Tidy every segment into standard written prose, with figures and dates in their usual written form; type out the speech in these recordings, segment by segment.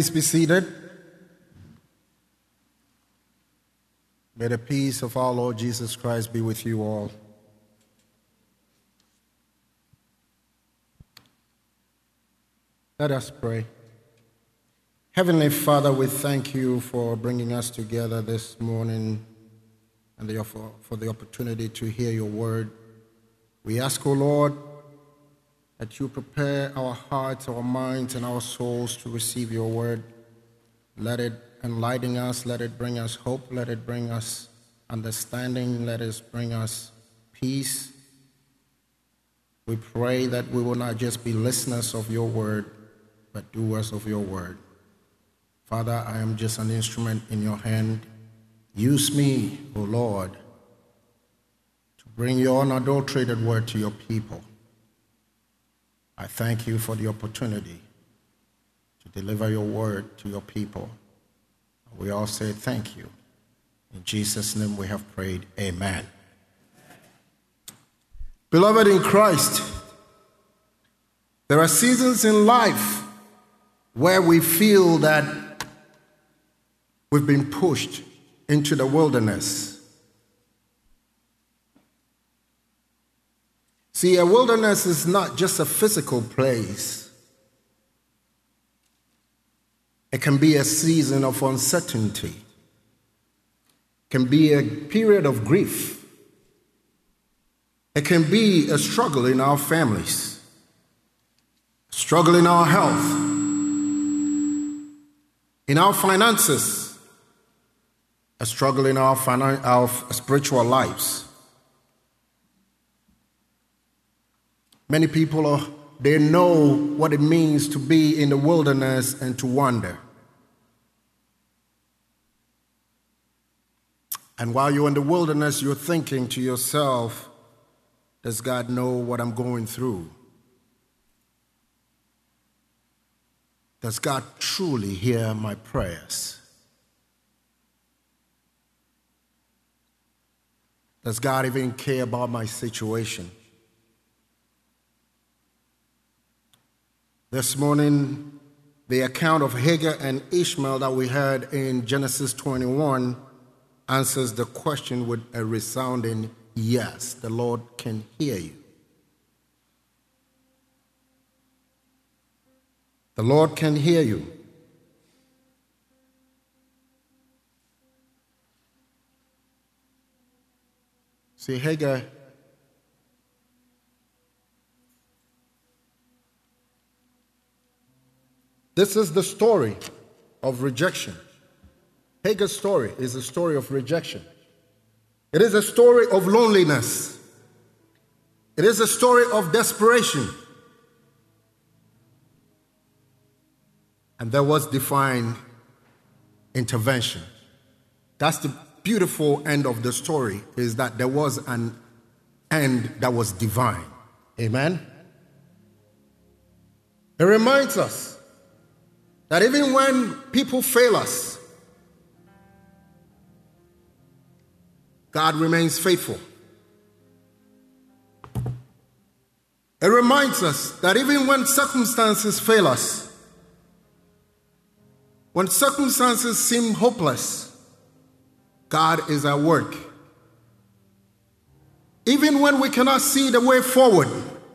Please be seated. May the peace of our Lord Jesus Christ be with you all. Let us pray. Heavenly Father, we thank you for bringing us together this morning and for the opportunity to hear your word. We ask, O Lord, that you prepare our hearts, our minds, and our souls to receive your word. Let it enlighten us, let it bring us hope, let it bring us understanding, let it bring us peace. We pray that we will not just be listeners of your word, but doers of your word. Father, I am just an instrument in your hand. Use me, O Lord, to bring your unadulterated word to your people. I thank you for the opportunity to deliver your word to your people. We all say thank you. In Jesus' name we have prayed, amen. Beloved in Christ, there are seasons in life where we feel that we've been pushed into the wilderness. See, a wilderness is not just a physical place. It can be a season of uncertainty. It can be a period of grief. It can be a struggle in our families, a struggle in our health, in our finances, a struggle in our spiritual lives. Many people, they know what it means to be in the wilderness and to wander. And while you're in the wilderness, you're thinking to yourself, does God know what I'm going through? Does God truly hear my prayers? Does God even care about my situation? This morning, the account of Hagar and Ishmael that we heard in Genesis 21 answers the question with a resounding yes. The Lord can hear you. The Lord can hear you. See, Hagar, this is the story of rejection. Hagar's story is a story of rejection. It is a story of loneliness. It is a story of desperation. And there was divine intervention. That's the beautiful end of the story, is that there was an end that was divine. Amen? It reminds us that even when people fail us, God remains faithful. It reminds us that even when circumstances fail us, when circumstances seem hopeless, God is at work. Even when we cannot see the way forward,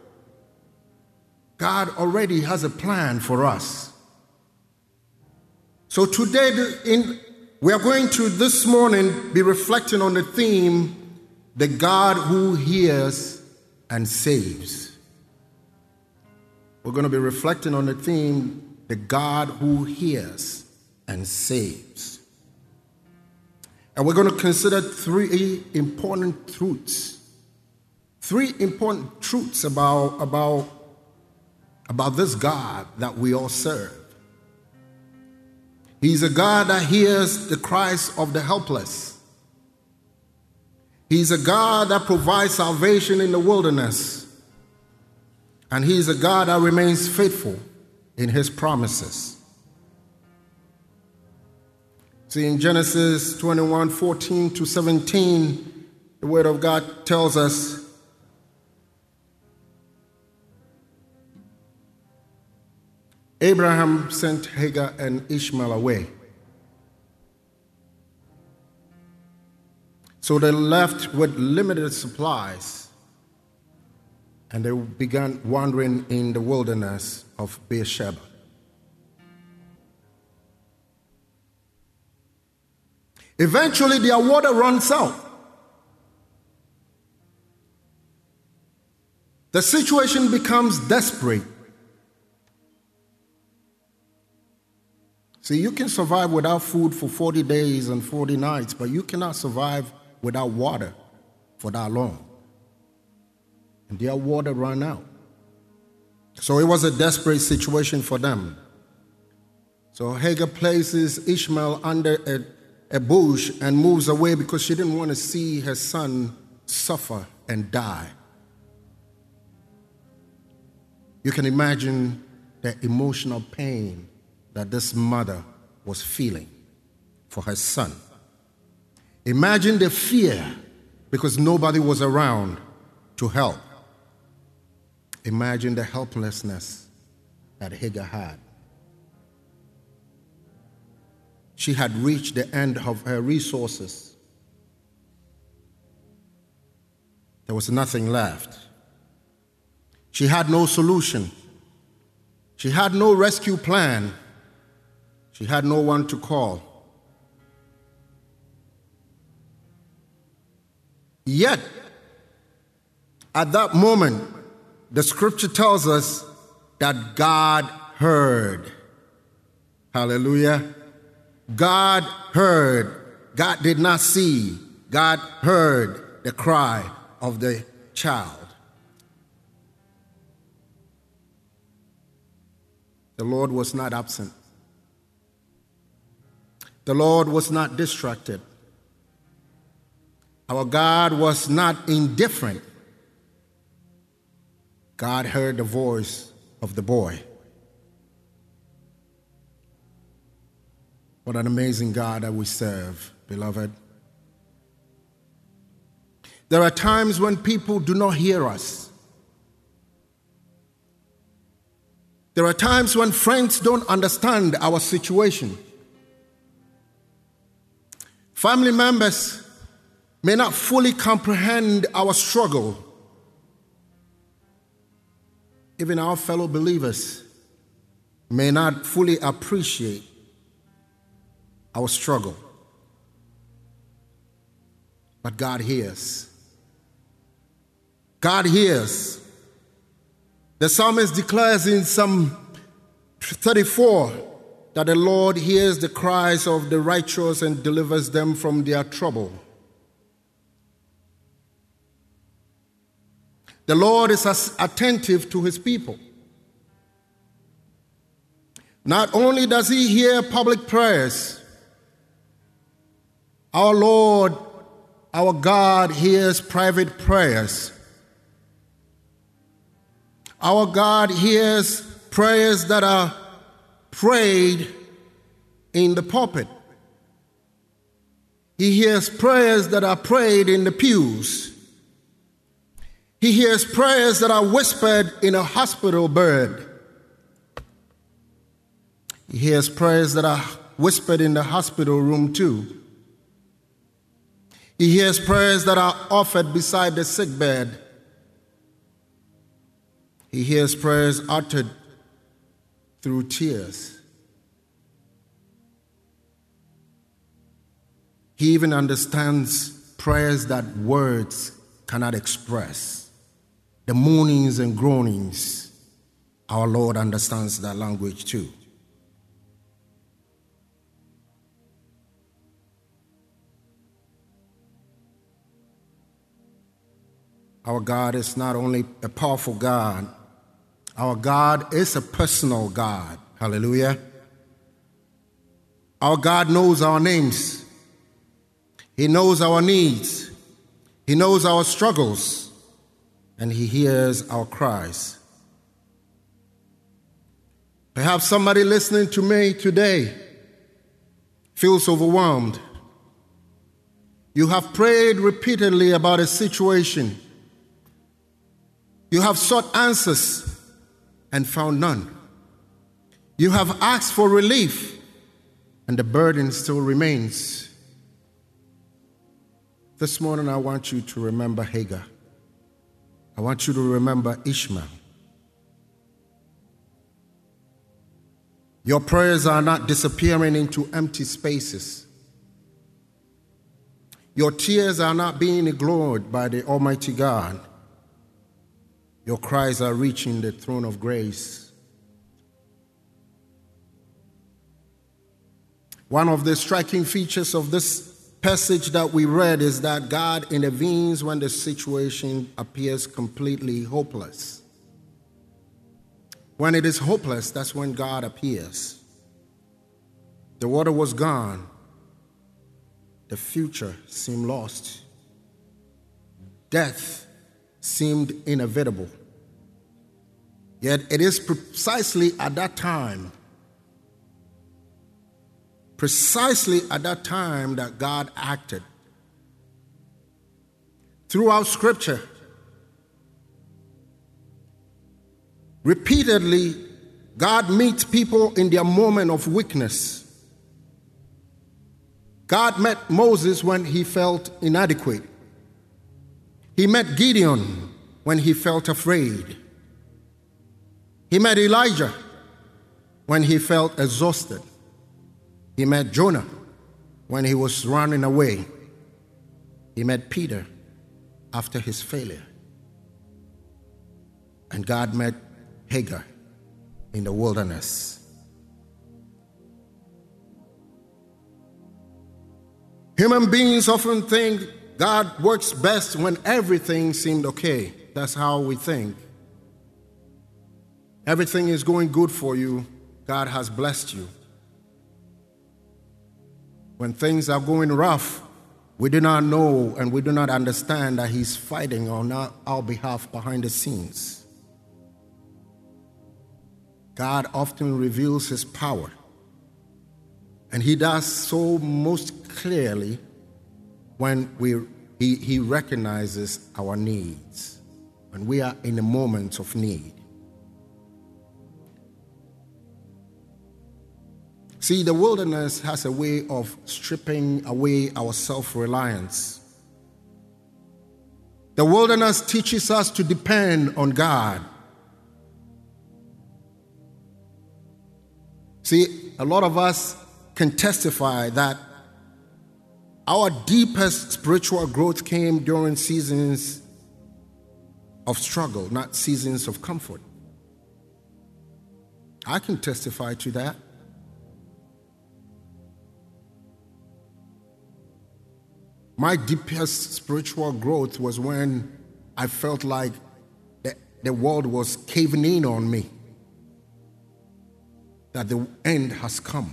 God already has a plan for us. So today, we are going to this morning be reflecting on the theme, the God who hears and saves. We're going to be reflecting on the theme, the God who hears and saves. And we're going to consider three important truths. Three important truths about this God that we all serve. He's a God that hears the cries of the helpless. He's a God that provides salvation in the wilderness. And he's a God that remains faithful in his promises. See, in Genesis 21:14-17, the word of God tells us, Abraham sent Hagar and Ishmael away. So they left with limited supplies, and they began wandering in the wilderness of Beersheba. Eventually, their water runs out. The situation becomes desperate. See, you can survive without food for 40 days and 40 nights, but you cannot survive without water for that long. And their water ran out. So it was a desperate situation for them. So Hagar places Ishmael under a bush and moves away because she didn't want to see her son suffer and die. You can imagine the emotional pain that this mother was feeling for her son. Imagine the fear because nobody was around to help. Imagine the helplessness that Hagar had. She had reached the end of her resources. There was nothing left. She had no solution. She had no rescue plan. She had no one to call. Yet, at that moment, the scripture tells us that God heard. Hallelujah. God heard. God did not see. God heard the cry of the child. The Lord was not absent. The Lord was not distracted. Our God was not indifferent. God heard the voice of the boy. What an amazing God that we serve, beloved. There are times when people do not hear us. There are times when friends don't understand our situation. Family members may not fully comprehend our struggle. Even our fellow believers may not fully appreciate our struggle. But God hears. God hears. The psalmist declares in Psalm 34 that the Lord hears the cries of the righteous and delivers them from their trouble. The Lord is attentive to his people. Not only does he hear public prayers, our Lord, our God hears private prayers. Our God hears prayers that are prayed in the pulpit. He hears prayers that are prayed in the pews. He hears prayers that are whispered in a hospital bed. He hears prayers that are whispered in the hospital room too. He hears prayers that are offered beside the sick bed. He hears prayers uttered through tears. He even understands prayers that words cannot express. The moanings and groanings, our Lord understands that language too. Our God is not only a powerful God, our God is a personal God. Hallelujah. Our God knows our names. He knows our needs. He knows our struggles. And he hears our cries. Perhaps somebody listening to me today feels overwhelmed. You have prayed repeatedly about a situation. You have sought answers and found none. You have asked for relief, and the burden still remains. This morning, I want you to remember Hagar. I want you to remember Ishmael. Your prayers are not disappearing into empty spaces. Your tears are not being ignored by the Almighty God. Your cries are reaching the throne of grace. One of the striking features of this passage that we read is that God intervenes when the situation appears completely hopeless. When it is hopeless, that's when God appears. The water was gone. The future seemed lost. Death seemed inevitable. Yet it is precisely at that time that God acted. Throughout Scripture, repeatedly, God meets people in their moment of weakness. God met Moses when he felt inadequate. He met Gideon when he felt afraid. He met Elijah when he felt exhausted. He met Jonah when he was running away. He met Peter after his failure. And God met Hagar in the wilderness. Human beings often think God works best when everything seemed okay. That's how we think. Everything is going good for you. God has blessed you. When things are going rough, we do not know and we do not understand that He's fighting on our behalf behind the scenes. God often reveals His power, and He does so most clearly when He recognizes our needs, when we are in a moment of need. See, the wilderness has a way of stripping away our self-reliance. The wilderness teaches us to depend on God. See, a lot of us can testify that our deepest spiritual growth came during seasons of struggle, not seasons of comfort. I can testify to that. My deepest spiritual growth was when I felt like the world was caving in on me, that the end has come.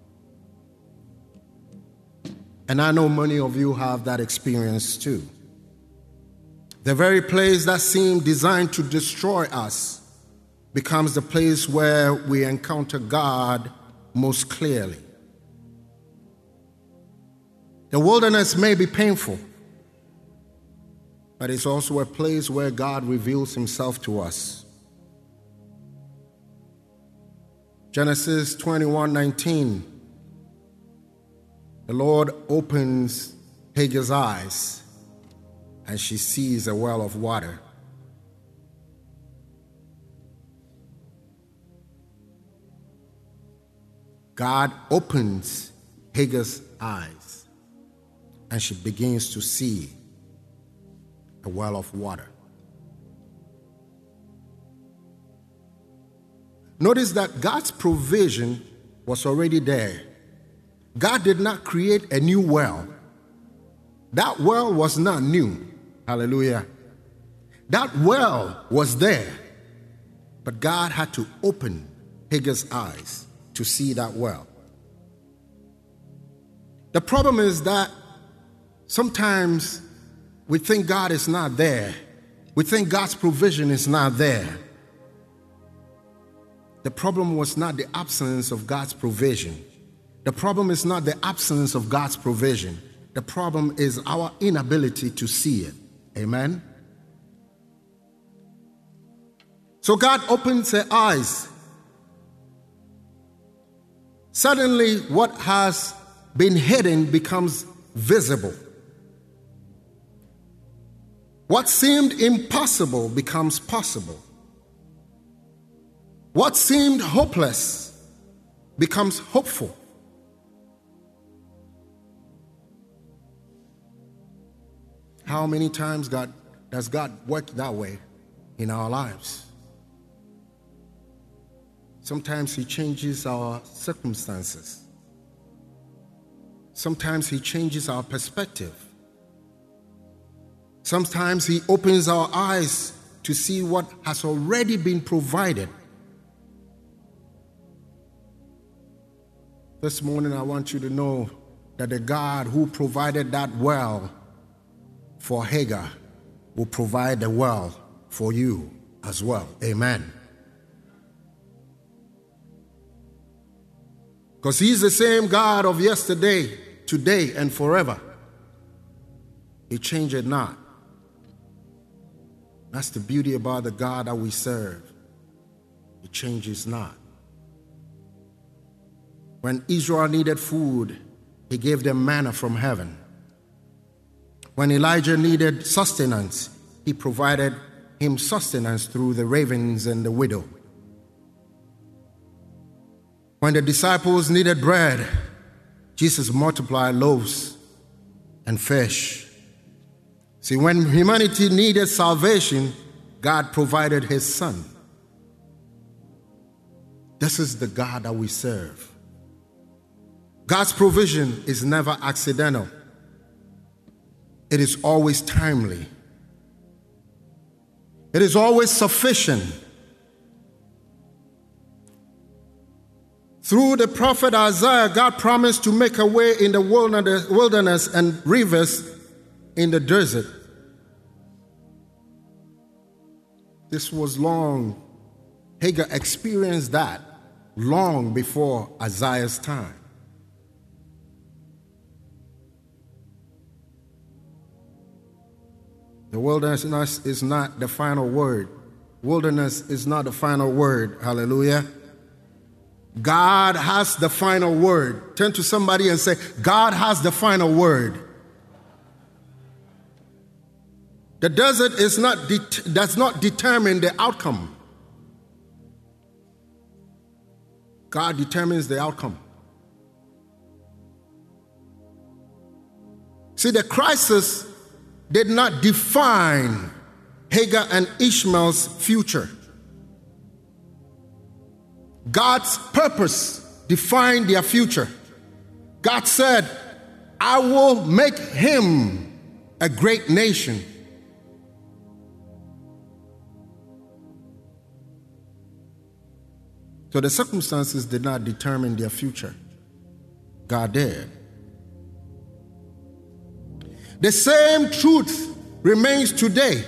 And I know many of you have that experience too. The very place that seemed designed to destroy us becomes the place where we encounter God most clearly. The wilderness may be painful, but it's also a place where God reveals Himself to us. Genesis 21:19, the Lord opens Hagar's eyes, and she sees a well of water. God opens Hagar's eyes, and she begins to see a well of water. Notice that God's provision was already there. God did not create a new well. That well was not new. Hallelujah. That well was there, but God had to open Hagar's eyes to see that well. The problem is that sometimes we think God is not there. We think God's provision is not there. The problem was not the absence of God's provision. The problem is not the absence of God's provision. The problem is our inability to see it. Amen? So God opens her eyes, Suddenly, what has been hidden becomes visible. What seemed impossible becomes possible. What seemed hopeless becomes hopeful. How many times does God work that way in our lives? Sometimes He changes our circumstances. Sometimes He changes our perspective. Sometimes He opens our eyes to see what has already been provided. This morning I want you to know that the God who provided that well for Hagar will provide the well for you as well. Amen. Because He's the same God of yesterday, today, and forever. He changed not. That's the beauty about the God that we serve. He changes not. When Israel needed food, He gave them manna from heaven. When Elijah needed sustenance, He provided him sustenance through the ravens and the widow. When the disciples needed bread, Jesus multiplied loaves and fish. See, when humanity needed salvation, God provided His Son. This is the God that we serve. God's provision is never accidental. It is always timely. It is always sufficient. Through the prophet Isaiah, God promised to make a way in the wilderness and rivers in the desert. This was long. Hagar experienced that long before Isaiah's time. The wilderness is not the final word. Wilderness is not the final word. Hallelujah. God has the final word. Turn to somebody and say, God has the final word. The desert does not determine the outcome. God determines the outcome. See, the crisis did not define Hagar and Ishmael's future. God's purpose defined their future. God said, I will make him a great nation. So the circumstances did not determine their future. God did. The same truth remains today.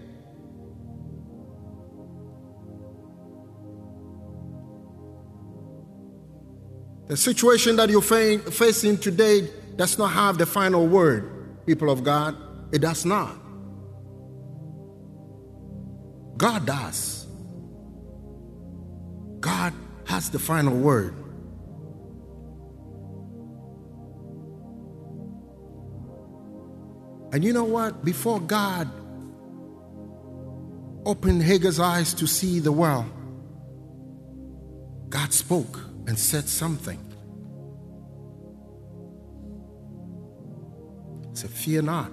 The situation that you're facing today does not have the final word, people of God. It does not. God does. God has the final word. And you know what? Before God opened Hagar's eyes to see the well, God spoke and said something. He said, fear not.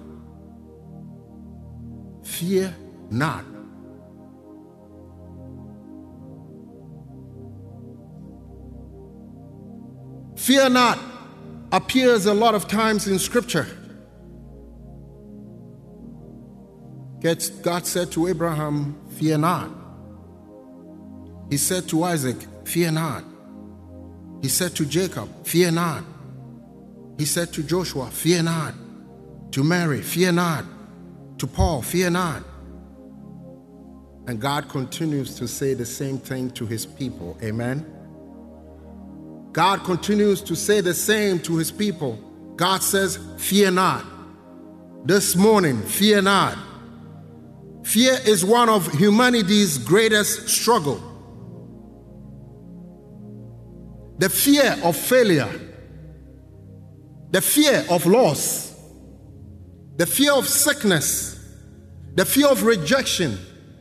Fear not. Fear not appears a lot of times in Scripture. God said to Abraham, fear not. He said to Isaac, fear not. He said to Jacob, fear not. He said to Joshua, fear not. To Mary, fear not. To Paul, fear not. And God continues to say the same thing to his people. Amen. God continues to say the same to his people. God says, fear not. This morning, fear not. Fear is one of humanity's greatest struggle. the fear of failure, the fear of loss, the fear of sickness, the fear of rejection,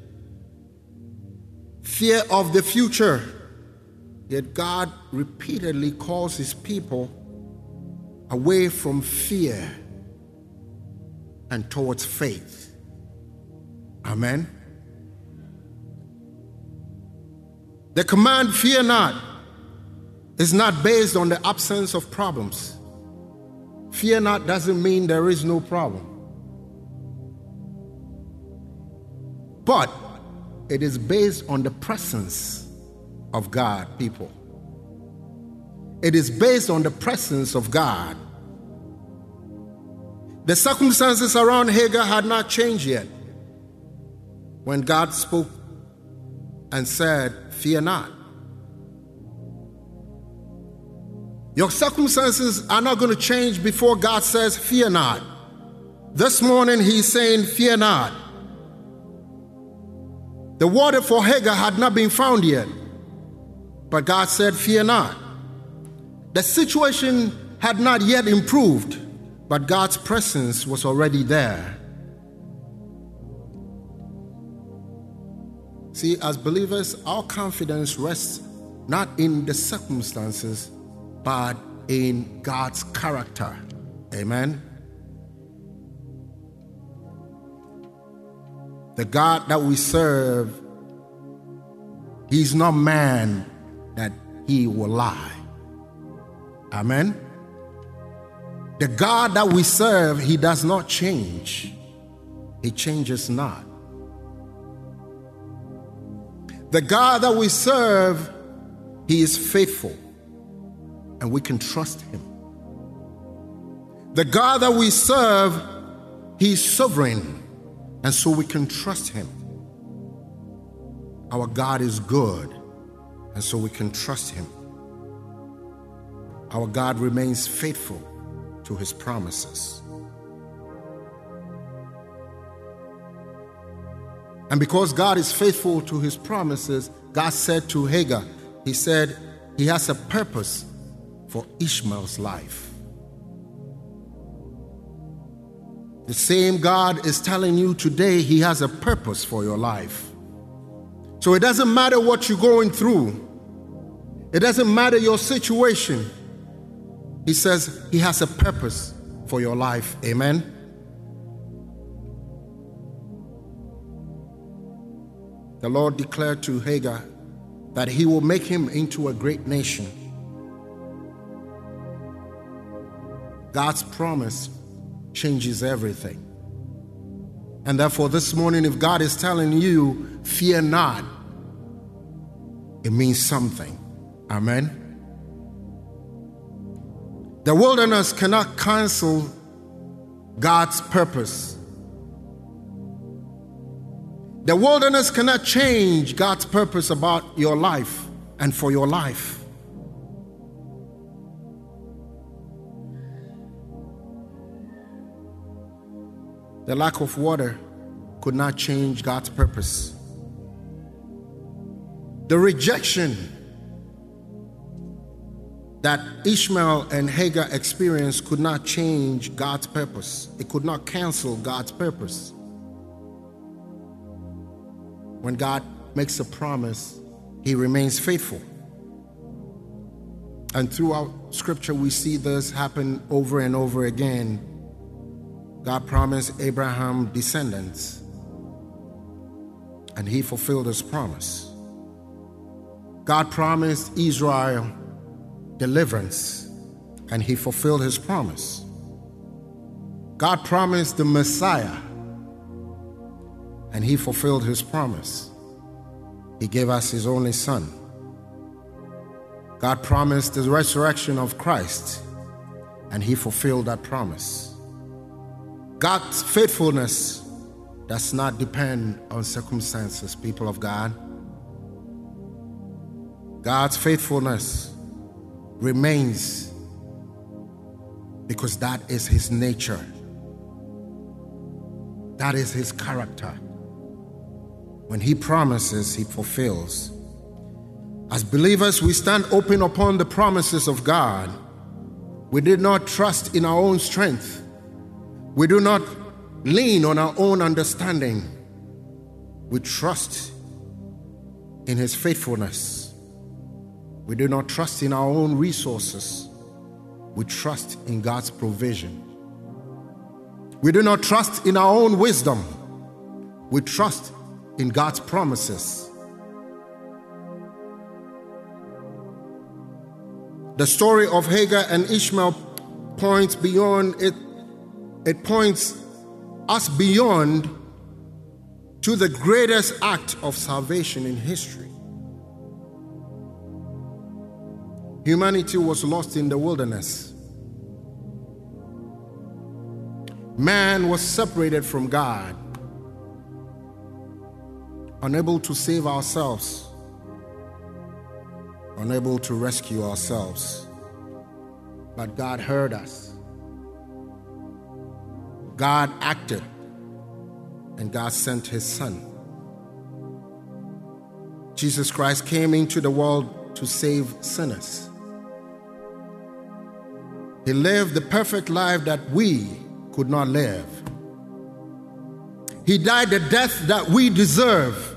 fear of the future. Yet God repeatedly calls his people away from fear and towards faith. Amen. The command, fear not, is not based on the absence of problems. Fear not doesn't mean there is no problem. But it is based on the presence of God, people. It is based on the presence of God. The circumstances around Hagar had not changed yet when God spoke and said, fear not. Your circumstances are not going to change before God says, fear not. This morning he's saying, fear not. The water for Hagar had not been found yet, but God said, fear not. The situation had not yet improved, but God's presence was already there. See, as believers, our confidence rests not in the circumstances, but in God's character. Amen. The God that we serve, he's not man that he will lie. Amen. The God that we serve, he does not change. He changes not. The God that we serve, he is faithful, and we can trust him. The God that we serve, he is sovereign, and so we can trust him. Our God is good, and so we can trust him. Our God remains faithful to his promises. And because God is faithful to his promises, God said to Hagar, he said he has a purpose for Ishmael's life. The same God is telling you today he has a purpose for your life. So it doesn't matter what you're going through. It doesn't matter your situation. He says he has a purpose for your life. Amen. The Lord declared to Hagar that he will make him into a great nation. God's promise changes everything. And therefore this morning, if God is telling you, fear not, it means something. Amen. The wilderness cannot cancel God's purpose. The wilderness cannot change God's purpose about your life and for your life. The lack of water could not change God's purpose. The rejection that Ishmael and Hagar experienced could not change God's purpose. It could not cancel God's purpose. When God makes a promise, he remains faithful. And throughout Scripture, we see this happen over and over again. God promised Abraham descendants, and he fulfilled his promise. God promised Israel deliverance, and he fulfilled his promise. God promised the Messiah, and he fulfilled his promise. He gave us his only son. God promised the resurrection of Christ, and he fulfilled that promise. God's faithfulness does not depend on circumstances, people of God. God's faithfulness remains because that is his nature. That is his character. When he promises, he fulfills. As believers, we stand open upon the promises of God. We did not trust in our own strength. We do not lean on our own understanding. We trust in His faithfulness. We do not trust in our own resources. We trust in God's provision. We do not trust in our own wisdom. We trust in God's promises. The story of Hagar and Ishmael points beyond it. It points us beyond to the greatest act of salvation in history. Humanity was lost in the wilderness. Man was separated from God, unable to save ourselves, unable to rescue ourselves. But God heard us. God acted, and God sent His Son. Jesus Christ came into the world to save sinners. He lived the perfect life that we could not live. He died the death that we deserve.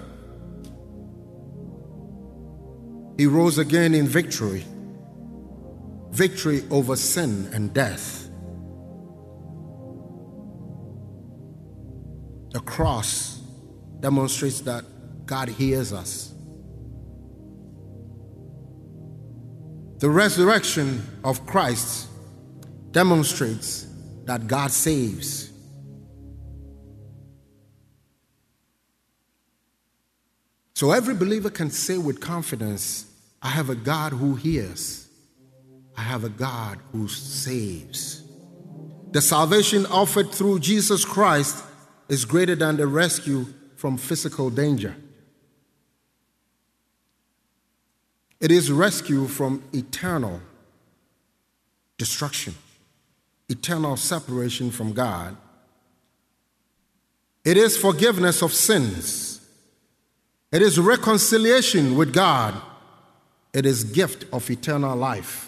He rose again in victory. Victory over sin and death. The cross demonstrates that God hears us. The resurrection of Christ demonstrates that God saves. So every believer can say with confidence, I have a God who hears. I have a God who saves. The salvation offered through Jesus Christ is greater than the rescue from physical danger. It is rescue from eternal destruction, eternal separation from God. It is forgiveness of sins. It is reconciliation with God. It is gift of eternal life.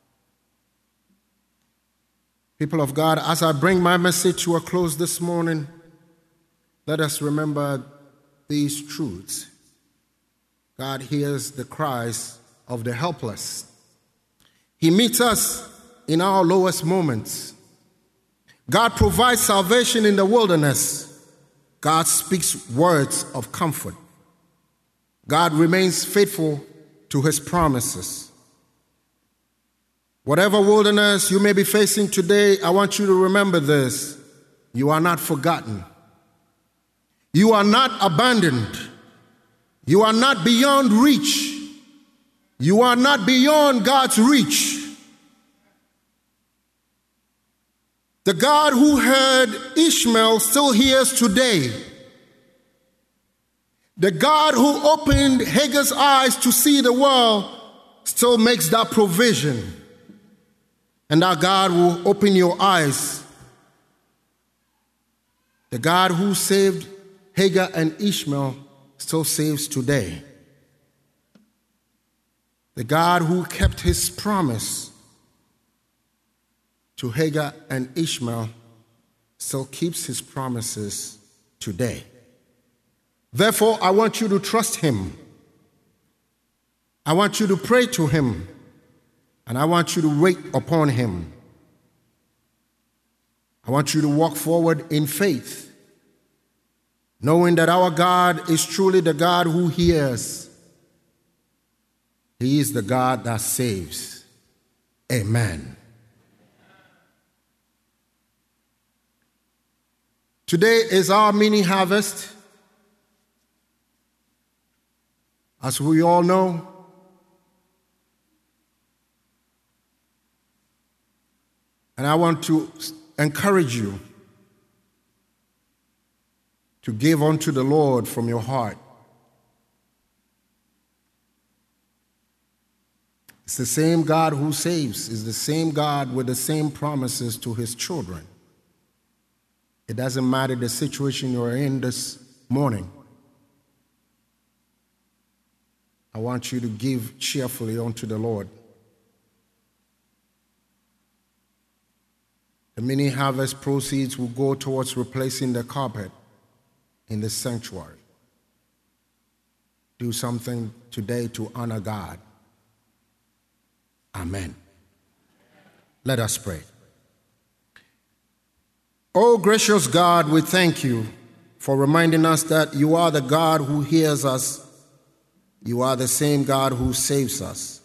People of God, as I bring my message to a close this morning, let us remember these truths. God hears the cries of the helpless. He meets us in our lowest moments. God provides salvation in the wilderness. God speaks words of comfort. God remains faithful to His promises. Whatever wilderness you may be facing today, I want you to remember this. You are not forgotten. You are not abandoned. You are not beyond reach. You are not beyond God's reach. The God who heard Ishmael still hears today. The God who opened Hagar's eyes to see the world still makes that provision. And that God will open your eyes. The God who saved Hagar and Ishmael still saves today. The God who kept His promise to Hagar and Ishmael still keeps His promises today. Therefore, I want you to trust Him. I want you to pray to Him. And I want you to wait upon Him. I want you to walk forward in faith, knowing that our God is truly the God who hears. He is the God that saves. Amen. Today is our mini harvest. As we all know, and I want to encourage you to give unto the Lord from your heart. It's the same God who saves. It's the same God with the same promises to His children. It doesn't matter the situation you're in this morning. I want you to give cheerfully unto the Lord. The mini harvest proceeds will go towards replacing the carpet in the sanctuary. Do something today to honor God. Amen. Let us pray. Oh, gracious God, we thank you for reminding us that you are the God who hears us. You are the same God who saves us.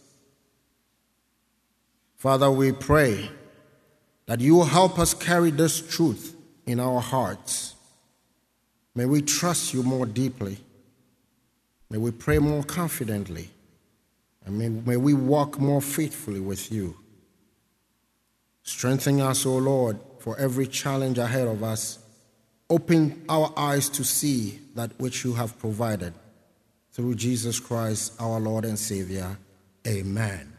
Father, we pray that you will help us carry this truth in our hearts. May we trust you more deeply. May we pray more confidently. And may we walk more faithfully with you. Strengthen us, O Lord, for every challenge ahead of us. Open our eyes to see that which you have provided. Through Jesus Christ, our Lord and Savior. Amen.